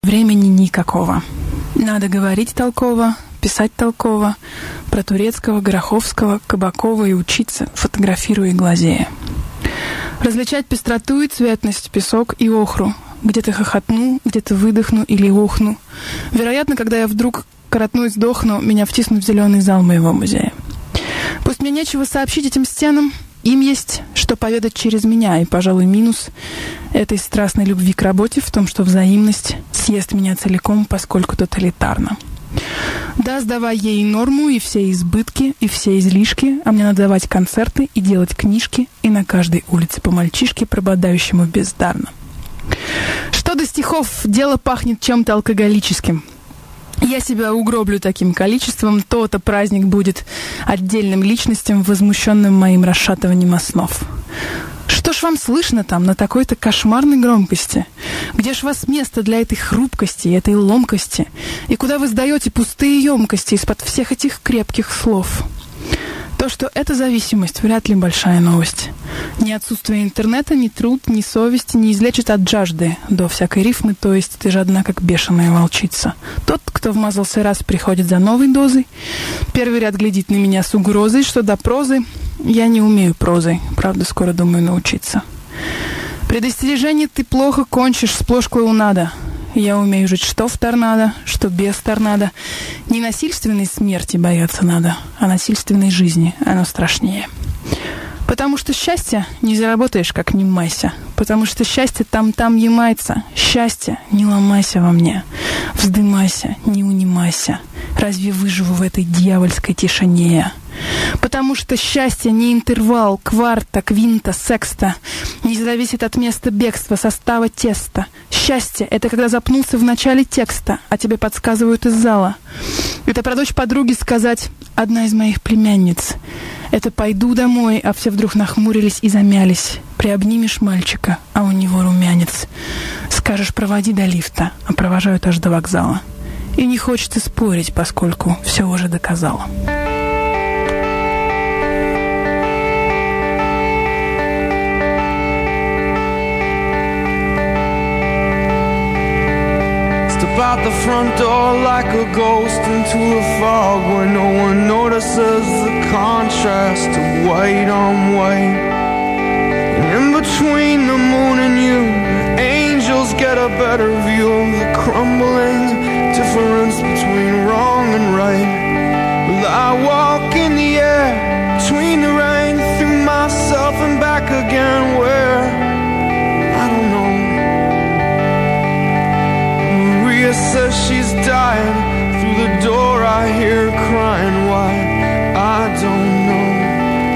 Времени никакого. Надо говорить толково, писать толково, про Турецкого, Гороховского, Кабакова и учиться, фотографируя и глазея. Различать пестроту и цветность, песок и охру. Где-то хохотну, где-то выдохну или охну. Вероятно, когда я вдруг коротну и сдохну, меня втиснут в зеленый зал моего музея. Пусть мне нечего сообщить этим стенам, им есть что поведать через меня, и, пожалуй, минус этой страстной любви к работе в том, что взаимность съест меня целиком, поскольку тоталитарно. Да, сдавай ей норму и все избытки, и все излишки, а мне надо давать концерты и делать книжки, и на каждой улице по мальчишке, прободающему бездарно. Что до стихов, дело пахнет чем-то алкоголическим. Я себя угроблю таким количеством, то-то праздник будет отдельным личностям, возмущенным моим расшатыванием основ. Что ж вам слышно там на такой-то кошмарной громкости? Где ж вас место для этой хрупкости, этой ломкости? И куда вы сдаете пустые емкости из-под всех этих крепких слов? То, что эта зависимость, вряд ли большая новость. Ни отсутствие интернета, ни труд, ни совесть не излечит от жажды до всякой рифмы, то есть ты жадна, как бешеная волчица. Тот, кто вмазался раз, приходит за новой дозой. Первый ряд глядит на меня с угрозой, что до прозы я не умею прозой, правда, скоро думаю научиться. Предостережение ты плохо кончишь, сплошь клоунада. Я умею жить что в торнадо, что без торнадо. Не насильственной смерти бояться надо, а насильственной жизни, оно страшнее. Потому что счастье не заработаешь, как не майся. Потому что счастье там ямается. Счастье, не ломайся во мне. Вздымайся, не унимайся. Разве выживу в этой дьявольской тишине я? Потому что счастье не интервал, кварта, квинта, секста. Не зависит от места бегства, состава теста. Счастье — это когда запнулся в начале текста, а тебе подсказывают из зала. Это про дочь подруги сказать «одна из моих племянниц». Это «пойду домой», а все вдруг нахмурились и замялись. Приобнимешь мальчика, а у него румянец. Скажешь «проводи до лифта», а провожают аж до вокзала. И не хочется спорить, поскольку все уже доказала. Out the front door like a ghost into a fog where no one notices the contrast of white on white. And in between the moon and you, the angels get a better view of the crumbling difference between wrong and right. Well, I walk in the air between the rain, through myself and back again, where I don't know. Says she's dying,